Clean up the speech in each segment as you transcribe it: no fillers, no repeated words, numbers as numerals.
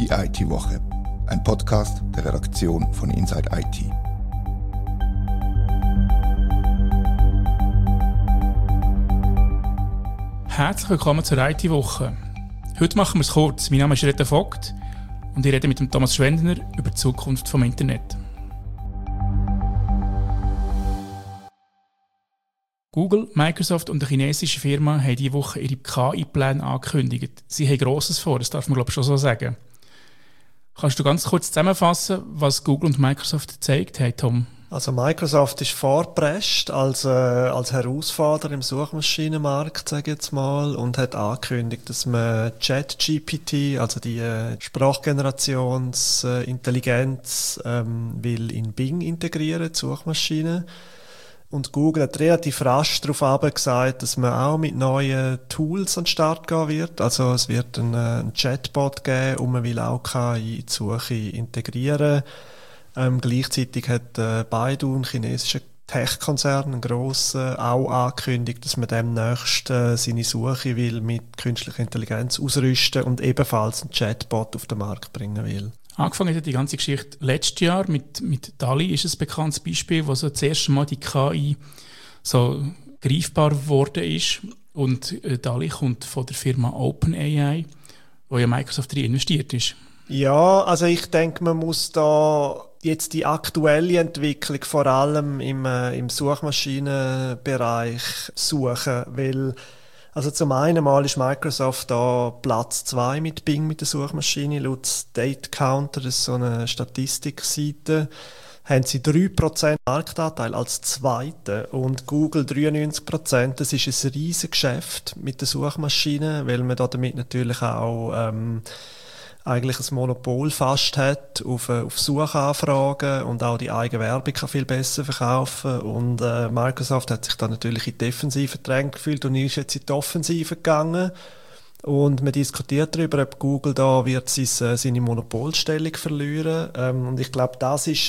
Die IT-Woche, ein Podcast der Redaktion von Inside IT. Herzlich willkommen zur IT-Woche. Heute machen wir es kurz. Mein Name ist Rita Vogt und ich rede mit dem Thomas Schwendner über die Zukunft des Internet. Google, Microsoft und eine chinesische Firma haben diese Woche ihre KI-Pläne angekündigt. Sie haben Grosses vor, das darf man glaube ich schon so sagen. Kannst du ganz kurz zusammenfassen, was Google und Microsoft gezeigt haben, Tom? Also Microsoft ist vorgeprescht als Herausforderer im Suchmaschinenmarkt, sage ich jetzt mal, und hat angekündigt, dass man ChatGPT, also die Sprachgenerationsintelligenz, will in Bing integrieren, die Suchmaschine. Und Google hat relativ rasch darauf gesagt, dass man auch mit neuen Tools an den Start gehen wird. Also es wird einen Chatbot geben und man will auch KI in die Suche integrieren. Gleichzeitig hat Baidu, ein chinesischer Tech-Konzern, ein grosser, auch angekündigt, dass man demnächst seine Suche will mit künstlicher Intelligenz ausrüsten und ebenfalls einen Chatbot auf den Markt bringen will. Angefangen hat die ganze Geschichte letztes Jahr mit DALL-E, ist ein bekanntes Beispiel, wo so das erste Mal die KI so greifbar geworden ist. Und DALL-E kommt von der Firma OpenAI, wo ja Microsoft drin investiert ist. Ja, also ich denke, man muss da jetzt die aktuelle Entwicklung vor allem im Suchmaschinenbereich suchen, weil also zum einen mal ist Microsoft da Platz 2 mit Bing, mit der Suchmaschine, laut State Counter, das ist so eine Statistikseite, haben sie 3% Marktanteil als Zweite und Google 93%. Das ist ein riesiges Geschäft mit der Suchmaschine, weil man da damit natürlich auch eigentlich ein Monopol fast hat auf Suchanfragen und auch die eigene Werbung kann viel besser verkaufen und Microsoft hat sich dann natürlich in die Defensive gedrängt gefühlt und ist jetzt in die Offensive gegangen und man diskutiert darüber, ob Google da wird seine Monopolstellung verlieren und ich glaube, das ist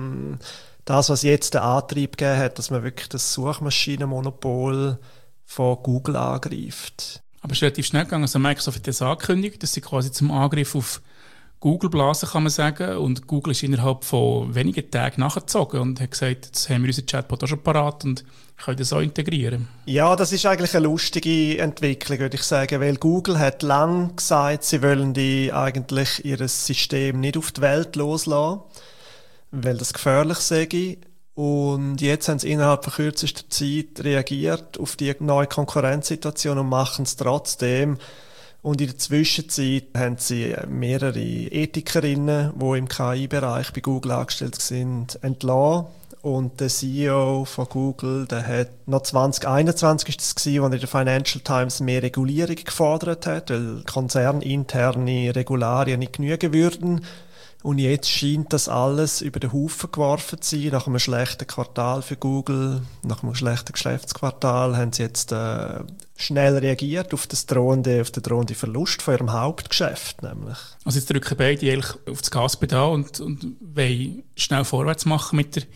das, was jetzt den Antrieb gegeben hat, dass man wirklich das Suchmaschinenmonopol von Google angreift. Aber es ist relativ schnell gegangen. Also Microsoft hat das angekündigt, dass sie quasi zum Angriff auf Google blasen, kann man sagen. Und Google ist innerhalb von wenigen Tagen nachgezogen und hat gesagt, jetzt haben wir unseren Chatbot auch schon parat und können das auch integrieren. Ja, das ist eigentlich eine lustige Entwicklung, würde ich sagen, weil Google hat lange gesagt, sie wollen eigentlich ihr System nicht auf die Welt loslassen, weil das gefährlich sei. Und jetzt haben sie innerhalb von kürzester Zeit reagiert auf die neue Konkurrenzsituation und machen es trotzdem. Und in der Zwischenzeit haben sie mehrere Ethikerinnen, die im KI-Bereich bei Google angestellt sind, entlassen. Und der CEO von Google, der hat noch 2021 ist das gewesen, als in der Financial Times mehr Regulierung gefordert hat, weil konzerninterne Regularien nicht genügen würden. Und jetzt scheint das alles über den Haufen geworfen zu sein. Nach einem schlechten Quartal für Google, nach einem schlechten Geschäftsquartal, haben sie jetzt schnell reagiert auf den drohenden Verlust von ihrem Hauptgeschäft. Nämlich. Also jetzt drücken beide eigentlich auf das Gaspedal und wollen schnell vorwärts machen mit der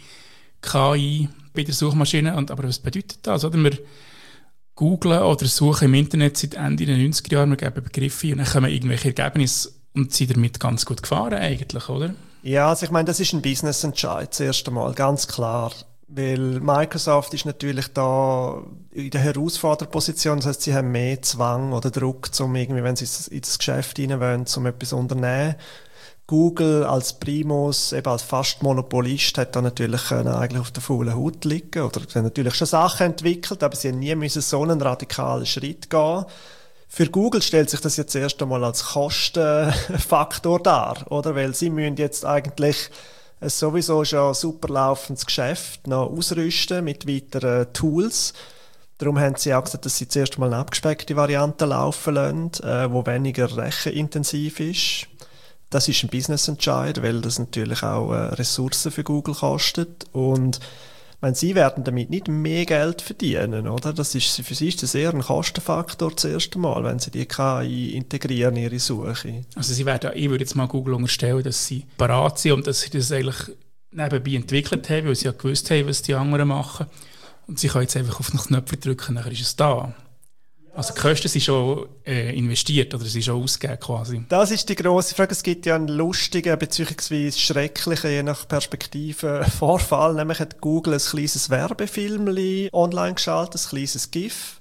KI bei der Suchmaschine. Aber was bedeutet das? Oder? Wir googlen oder suchen im Internet seit Ende der 90er Jahre, wir geben Begriffe und dann kommen irgendwelche Ergebnisse und sind damit ganz gut gefahren eigentlich, oder? Ja, also ich meine, das ist ein Business-Entscheid zuerst einmal, ganz klar. Weil Microsoft ist natürlich da in der Herausforderposition, das heisst, sie haben mehr Zwang oder Druck, um irgendwie, wenn sie in das Geschäft rein wollen, um etwas zu unternehmen. Google als Primus, eben als fast Monopolist, hat da natürlich eigentlich auf der faulen Haut liegen oder sie haben natürlich schon Sachen entwickelt, aber sie haben nie müssen so einen radikalen Schritt gehen. Für Google stellt sich das jetzt erst einmal als Kostenfaktor dar, oder? Weil sie müssen jetzt eigentlich ein sowieso schon super laufendes Geschäft noch ausrüsten mit weiteren Tools. Darum haben sie auch gesagt, dass sie zuerst mal eine abgespeckte Variante laufen lassen, die weniger rechenintensiv ist. Das ist ein Business-Entscheid, weil das natürlich auch Ressourcen für Google kostet und sie werden damit nicht mehr Geld verdienen, oder? Für sie ist das eher ein Kostenfaktor zuerst einmal, wenn sie die KI integrieren in ihre Suche. Also ich würde jetzt mal Google unterstellen, dass sie parat sind und dass sie das eigentlich nebenbei entwickelt haben, weil sie ja gewusst haben, was die anderen machen. Und sie können jetzt einfach auf den Knöpfe drücken, dann ist es da. Also die Kosten sind schon investiert oder sind schon ausgegeben quasi? Das ist die grosse Frage. Es gibt ja einen lustigen bzw. schrecklichen, je nach Perspektive, Vorfall. Nämlich hat Google ein kleines Werbefilmchen online geschaltet, ein kleines GIF.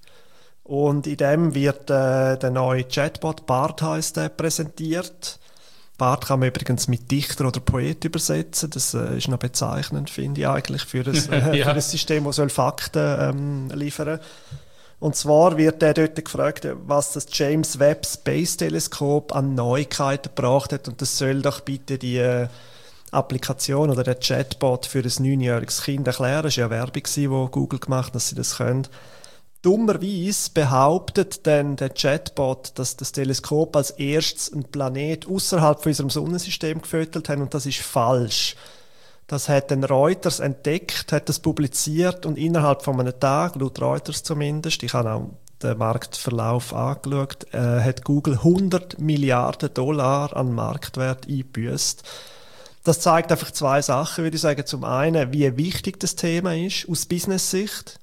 Und in dem wird der neue Chatbot, Bard heisst der, präsentiert. Bard kann man übrigens mit Dichter oder Poet übersetzen. Das ist noch bezeichnend, finde ich eigentlich, für ein, für ein System, das Fakten liefern soll. Und zwar wird dort gefragt, was das James Webb Space Teleskop an Neuigkeiten gebracht hat. Und das soll doch bitte die Applikation oder der Chatbot für ein 9-jähriges Kind erklären. Das war ja Werbung, die Google gemacht hat, dass sie das können. Dummerweise behauptet dann der Chatbot, dass das Teleskop als erstes einen Planet außerhalb von unserem Sonnensystem gefüttert hat, und das ist falsch. Das hat dann Reuters entdeckt, hat das publiziert, und innerhalb von einem Tag, laut Reuters zumindest, ich habe auch den Marktverlauf angeschaut, hat Google 100 Milliarden $ an Marktwert eingebüßt. Das zeigt einfach zwei Sachen, würde ich sagen. Zum einen, wie wichtig das Thema ist, aus Business-Sicht.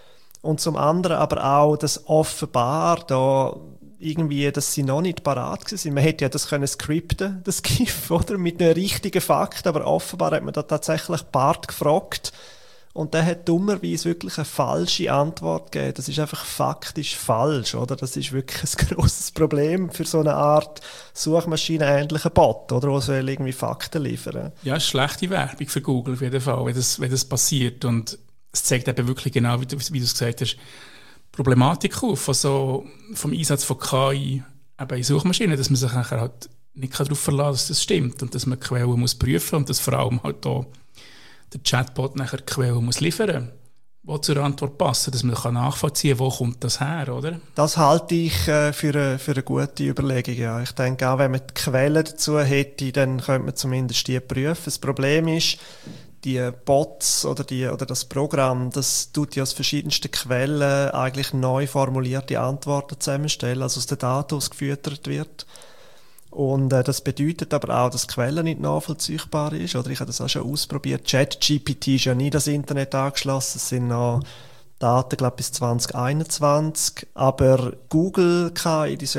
Und zum anderen aber auch, dass offenbar da irgendwie, dass sie noch nicht parat waren. Man hätte ja das können skripten, das GIF, oder? Mit einem richtigen Fakt, aber offenbar hat man da tatsächlich Bart gefragt. Und der hat dummerweise wirklich eine falsche Antwort gegeben. Das ist einfach faktisch falsch, oder? Das ist wirklich ein grosses Problem für so eine Art Suchmaschine-ähnlichen Bot, oder? Der soll irgendwie Fakten liefern. Ja, es ist schlechte Werbung für Google auf jeden Fall, wenn das passiert. Und es zeigt eben wirklich genau, wie du es gesagt hast, Problematik auf, also vom Einsatz von KI eben in Suchmaschinen, dass man sich nachher halt nicht darauf verlassen kann, dass das stimmt und dass man Quellen muss prüfen und dass vor allem halt auch der Chatbot nachher Quellen muss liefern, die zur Antwort passen, dass man nachvollziehen kann, wo kommt das her, oder? Das halte ich für eine gute Überlegung, ja. Ich denke auch, wenn man die Quellen dazu hätte, dann könnte man zumindest die prüfen. Das Problem ist, die Bots oder das Programm, das tut ja aus verschiedensten Quellen eigentlich neu formulierte Antworten zusammenstellen, also aus den Daten, die gefüttert wird. Und das bedeutet aber auch, dass die Quelle nicht nachvollziehbar ist. Oder ich habe das auch schon ausprobiert. ChatGPT ist ja nie das Internet angeschlossen. Es sind noch Daten, glaube ich, bis 2021. Aber Google KI, die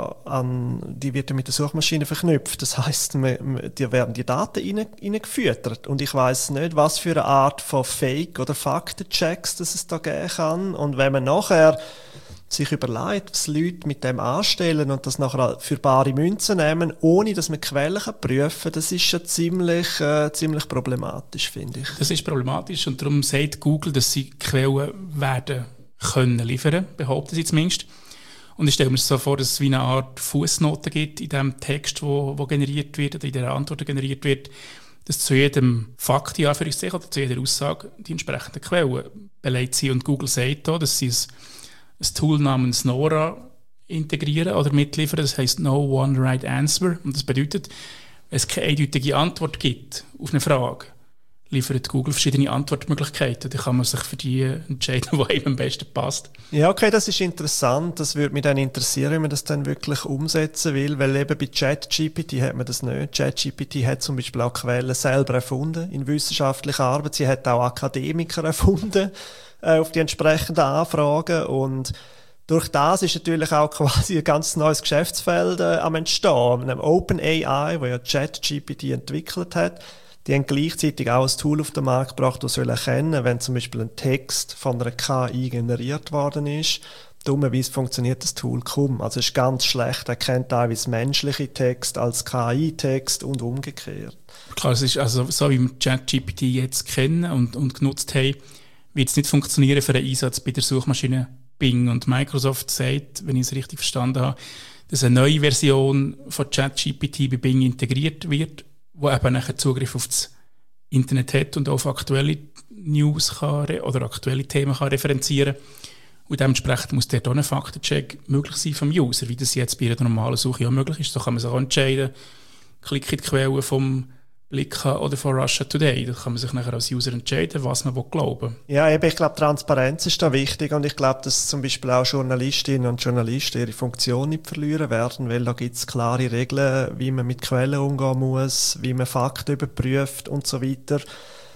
wird ja mit der Suchmaschine verknüpft. Das heisst, die werden die Daten reingefüttert. Und ich weiss nicht, was für eine Art von Fake- oder Faktenchecks das es da geben kann. Und wenn man nachher sich überlegt, was Leute mit dem anstellen und das nachher für bare Münzen nehmen, ohne dass man Quellen prüfen kann, das ist schon ziemlich problematisch, finde ich. Das ist problematisch und darum sagt Google, dass sie Quellen werden können liefern, behaupten sie zumindest. Und ich stelle mir so vor, dass es wie eine Art Fußnote gibt in dem Text, wo generiert wird oder in der Antwort, die generiert wird, dass zu jedem Fakt, oder zu jeder Aussage die entsprechenden Quellen belegt sind. Und Google sagt auch, dass sie ein Tool namens Nora integrieren oder mitliefern. Das heisst No One Right Answer. Und das bedeutet, wenn es keine eindeutige Antwort gibt auf eine Frage, liefert Google verschiedene Antwortmöglichkeiten. Da kann man sich für die entscheiden, die einem am besten passt. Ja, okay, das ist interessant. Das würde mich dann interessieren, wie man das dann wirklich umsetzen will, weil eben bei ChatGPT hat man das nicht. ChatGPT hat zum Beispiel auch Quellen selber erfunden in wissenschaftlicher Arbeit. Sie hat auch Akademiker erfunden auf die entsprechenden Anfragen, und durch das ist natürlich auch quasi ein ganz neues Geschäftsfeld am Entstehen. OpenAI, wo ja ChatGPT entwickelt hat, die haben gleichzeitig auch ein Tool auf den Markt gebracht, das soll erkennen, wenn zum Beispiel ein Text von einer KI generiert worden ist. Dummerweise funktioniert das Tool kaum. Also es ist ganz schlecht. Er kennt teilweise menschliche Text als KI-Text und umgekehrt. Klar, es ist also so, wie wir ChatGPT jetzt kennen und genutzt haben, wird es nicht funktionieren für einen Einsatz bei der Suchmaschine Bing. Und Microsoft sagt, wenn ich es richtig verstanden habe, dass eine neue Version von ChatGPT bei Bing integriert wird, wo eben nachher Zugriff auf das Internet hat und auf aktuelle News oder aktuelle Themen kann referenzieren. Und dementsprechend muss dort auch ein Faktencheck möglich sein vom User, wie das jetzt bei einer normalen Suche auch möglich ist. So kann man sich auch entscheiden, klicke in die Quelle vom Blick oder von Russia Today. Da kann man sich nachher als User entscheiden, was man glauben will. Ja, eben, ich glaube, Transparenz ist da wichtig, und ich glaube, dass zum Beispiel auch Journalistinnen und Journalisten ihre Funktion nicht verlieren werden, weil da gibt es klare Regeln, wie man mit Quellen umgehen muss, wie man Fakten überprüft und so weiter.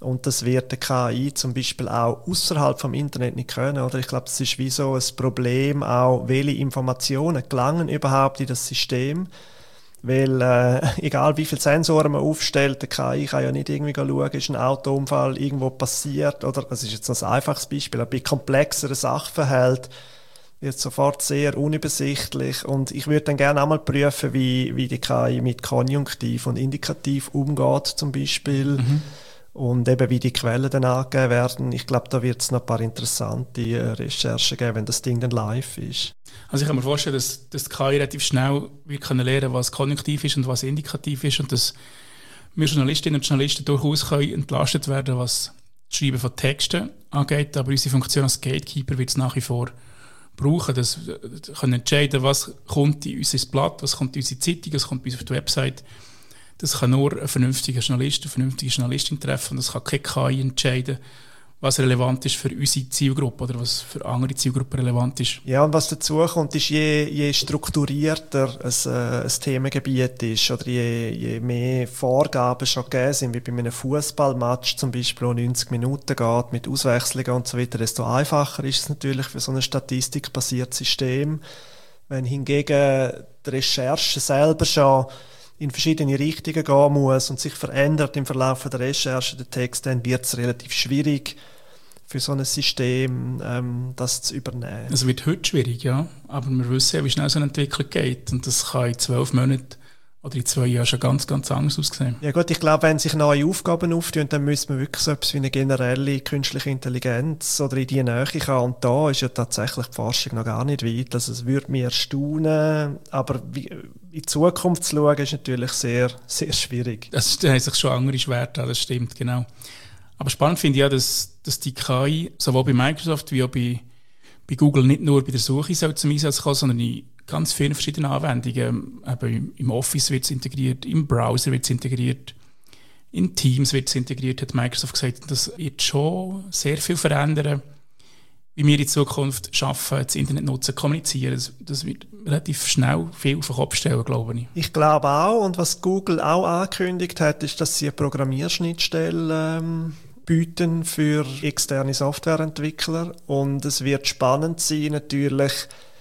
Und das wird der KI zum Beispiel auch außerhalb vom Internet nicht können. Oder ich glaube, das ist wie so ein Problem auch, welche Informationen gelangen überhaupt in das System. Weil egal wie viele Sensoren man aufstellt, der KI kann ja nicht irgendwie schauen, ist ein Autounfall irgendwo passiert. Oder, das ist jetzt noch ein einfaches Beispiel, aber bei komplexeren Sachverhalten wird sofort sehr unübersichtlich. Und ich würde dann gerne einmal prüfen, wie die KI mit Konjunktiv und Indikativ umgeht zum Beispiel. Und eben wie die Quellen dann angegeben werden. Ich glaube, da wird es noch ein paar interessante Recherchen geben, wenn das Ding dann live ist. Also ich kann mir vorstellen, dass die KI relativ schnell wird lernen können, was konjunktiv ist und was indikativ ist und dass wir Journalistinnen und Journalisten durchaus können entlastet werden, was das Schreiben von Texten angeht. Aber unsere Funktion als Gatekeeper wird es nach wie vor brauchen, dass wir können entscheiden, was kommt in unser Blatt, was kommt in unsere Zeitung, was kommt bei uns auf die Website. Das kann nur ein vernünftiger Journalist, eine vernünftige Journalistin treffen und das kann keine KI entscheiden, was relevant ist für unsere Zielgruppe oder was für andere Zielgruppen relevant ist. Ja, und was dazu kommt, ist, je strukturierter ein Themengebiet ist oder je mehr Vorgaben schon gegeben sind, wie bei einem Fußballmatch zum Beispiel, wo 90 Minuten geht, mit Auswechslungen und so weiter, desto einfacher ist es natürlich für so ein statistikbasiertes System. Wenn hingegen die Recherche selber schon in verschiedene Richtungen gehen muss und sich verändert im Verlauf der Recherche der Text, dann wird es relativ schwierig für so ein System, das zu übernehmen. Es wird heute schwierig, ja, aber wir wissen ja, wie schnell so eine Entwicklung geht und das kann in 12 Monaten oder in 2 Jahren schon ganz, ganz anders aussehen. Ja gut, ich glaube, wenn sich neue Aufgaben auftun, dann müsste man wirklich so etwas wie eine generelle künstliche Intelligenz oder in die Nähe kommen. Und da ist ja tatsächlich die Forschung noch gar nicht weit. Also es würde mich erstaunen, aber in die Zukunft zu schauen, ist natürlich sehr, sehr schwierig. Da haben sich schon andere Schwerter, das stimmt, genau. Aber spannend finde ich ja, dass die KI sowohl bei Microsoft wie auch bei Google nicht nur bei der Suche soll zum Einsatz kommen, sondern in ganz vielen verschiedenen Anwendungen. Eben im Office wird es integriert, im Browser wird es integriert, in Teams wird es integriert, hat Microsoft gesagt. Das wird schon sehr viel verändern, wie wir in Zukunft arbeiten, das Internet nutzen, kommunizieren. Das wird relativ schnell viel auf den Kopf stellen, glaube ich. Ich glaube auch. Und was Google auch angekündigt hat, ist, dass sie eine Programmierschnittstelle bieten für externe Softwareentwickler. Und es wird spannend sein, natürlich,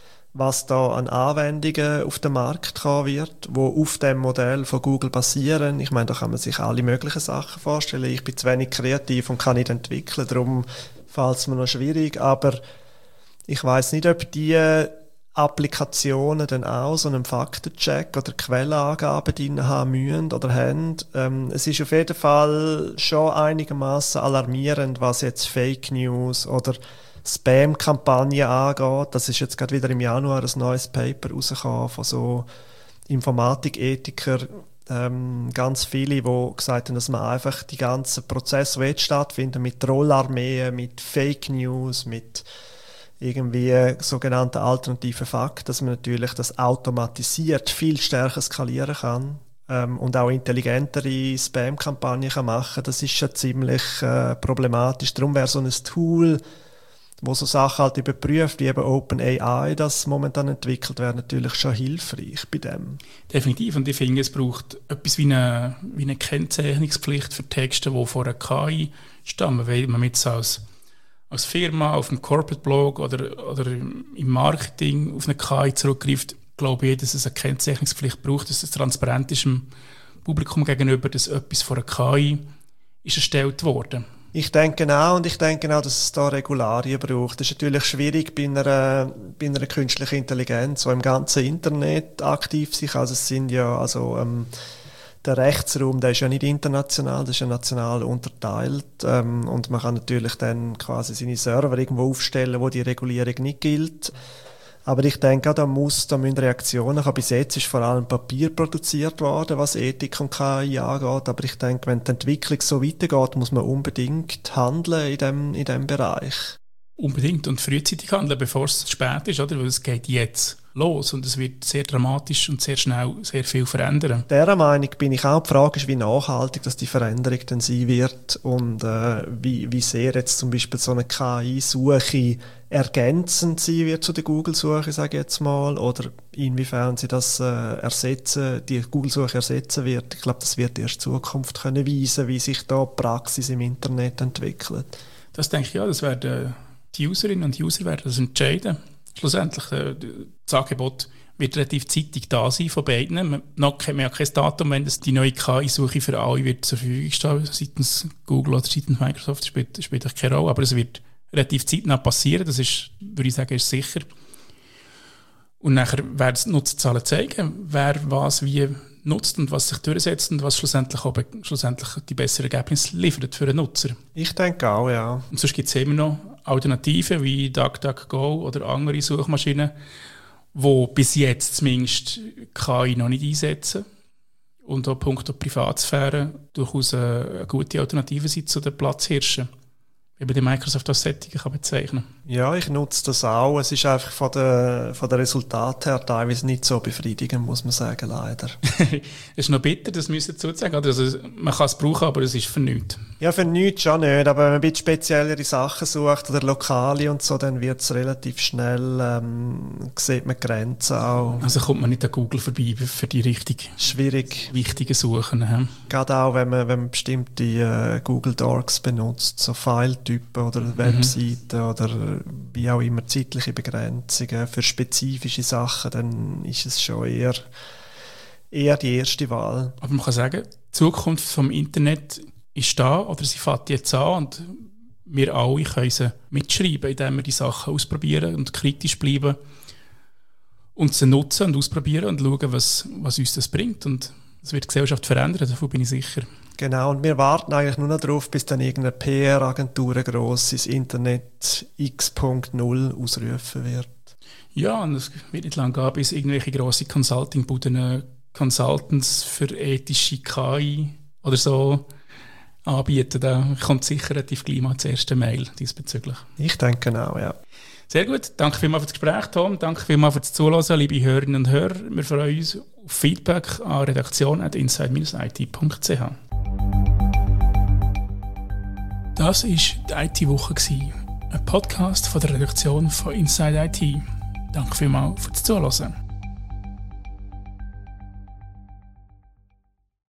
was da an Anwendungen auf den Markt kommen wird, wo auf dem Modell von Google basieren. Ich meine, da kann man sich alle möglichen Sachen vorstellen. Ich bin zu wenig kreativ und kann nicht entwickeln, darum fällt es mir noch schwierig. Aber ich weiß nicht, ob die Applikationen dann auch so einen Faktencheck oder Quellenangaben drin haben müssen oder haben. Es ist auf jeden Fall schon einigermaßen alarmierend, was jetzt Fake News oder Spam-Kampagnen angeht. Das ist jetzt gerade wieder im Januar ein neues Paper rausgekommen von so Informatikethikern, ganz viele, die gesagt haben, dass man einfach die ganzen Prozesse, die jetzt stattfinden, mit Trollarmeen, mit Fake News, mit irgendwie sogenannten alternativen Fakten, dass man natürlich das automatisiert viel stärker skalieren kann und auch intelligentere Spam-Kampagnen kann machen. Das ist schon ziemlich problematisch. Darum wäre so ein Tool, wo so Sachen halt überprüft, wie eben OpenAI, das momentan entwickelt wird, natürlich schon hilfreich bei dem. Definitiv. Und ich finde, es braucht etwas wie eine Kennzeichnungspflicht für Texte, die von einer KI stammen, weil man jetzt als Firma auf einem Corporate-Blog oder im Marketing auf eine KI zurückgreift, glaube ich, dass es eine Kennzeichnungspflicht braucht, dass es transparent ist dem Publikum gegenüber, dass etwas von einer KI ist erstellt worden. Ich denke auch, und ich denke auch, dass es da Regularien braucht. Das ist natürlich schwierig bei einer künstlichen Intelligenz, die im ganzen Internet aktiv ist. Also es sind ja, der Rechtsraum, der ist ja nicht international, der ist ja national unterteilt. Und man kann natürlich dann quasi seine Server irgendwo aufstellen, wo die Regulierung nicht gilt. Aber ich denke auch, da müssen Reaktionen kommen. Bis jetzt ist vor allem Papier produziert worden, was Ethik und KI angeht. Aber ich denke, wenn die Entwicklung so weitergeht, muss man unbedingt handeln in dem Bereich. unbedingt und frühzeitig handeln, bevor es zu spät ist, oder? Weil es geht jetzt los und es wird sehr dramatisch und sehr schnell sehr viel verändern. Dieser Meinung bin ich auch. Die Frage ist, wie nachhaltig dass die Veränderung dann sein wird und wie sehr jetzt zum Beispiel so eine KI-Suche ergänzend sein wird zu der Google-Suche, sage ich jetzt mal, oder inwiefern sie das die Google-Suche ersetzen wird. Ich glaube, das wird erst die Zukunft können weisen, wie sich da die Praxis im Internet entwickelt. Das denke ich, ja, das werden die Userinnen und User werden das entscheiden. Schlussendlich, das Angebot wird relativ zeitig da sein von beiden. Noch haben wir ja kein Datum, wenn das die neue KI-Suche für alle wird zur Verfügung stehen, seitens Google oder seitens Microsoft, spielt keine Rolle, aber es wird relativ zeitnah passieren, das ist, würde ich sagen, ist sicher. Und nachher werden die Nutzerzahlen zeigen, wer was wie nutzt und was sich durchsetzt und was schlussendlich die besseren Ergebnisse liefert für den Nutzer. Ich denke auch, ja. Und sonst gibt es immer noch Alternativen wie DuckDuckGo oder andere Suchmaschinen, die bis jetzt zumindest KI noch nicht einsetzen und auch punkto Privatsphäre durchaus eine gute Alternative sind zu den Platzhirschen, wie man die Microsoft als Setting kann bezeichnen. Ja, ich nutze das auch. Es ist einfach von den Resultaten her teilweise nicht so befriedigend, muss man sagen, leider. Es ist noch bitter, das müssen wir dazu sagen. Also, man kann es brauchen, aber es ist für nichts. Ja, für nichts schon nicht, aber wenn man ein bisschen speziellere Sachen sucht oder lokale und so, dann wird es relativ schnell, sieht man Grenzen auch. Also kommt man nicht an Google vorbei für die richtig schwierig wichtigen Suchen. He? Gerade auch, wenn man bestimmte Google Docs benutzt, so File-Typen oder Webseiten oder wie auch immer zeitliche Begrenzungen für spezifische Sachen, dann ist es schon eher die erste Wahl. Aber man kann sagen, die Zukunft vom Internet ist da oder sie fängt jetzt an und wir alle können sie mitschreiben, indem wir die Sachen ausprobieren und kritisch bleiben und sie nutzen und ausprobieren und schauen, was uns das bringt. Und das wird die Gesellschaft verändern, davon bin ich sicher. Genau, und wir warten eigentlich nur noch darauf, bis dann irgendeine PR-Agentur ein grosses Internet X.0 ausrufen wird. Ja, und es wird nicht lange gehen, bis irgendwelche grosse Consulting-Buden Consultants für ethische KI oder so anbieten. Da kommt sicher relativ gleich mal das erste Mail diesbezüglich. Ich denke auch, ja. Sehr gut. Danke vielmals für das Gespräch, Tom. Danke vielmals für das Zuhören, liebe Hörerinnen und Hörer. Wir freuen uns auf Feedback an redaktion@inside-it.ch. Das war die IT-Woche, ein Podcast von der Redaktion von Inside IT. Danke vielmals für das Zuhören.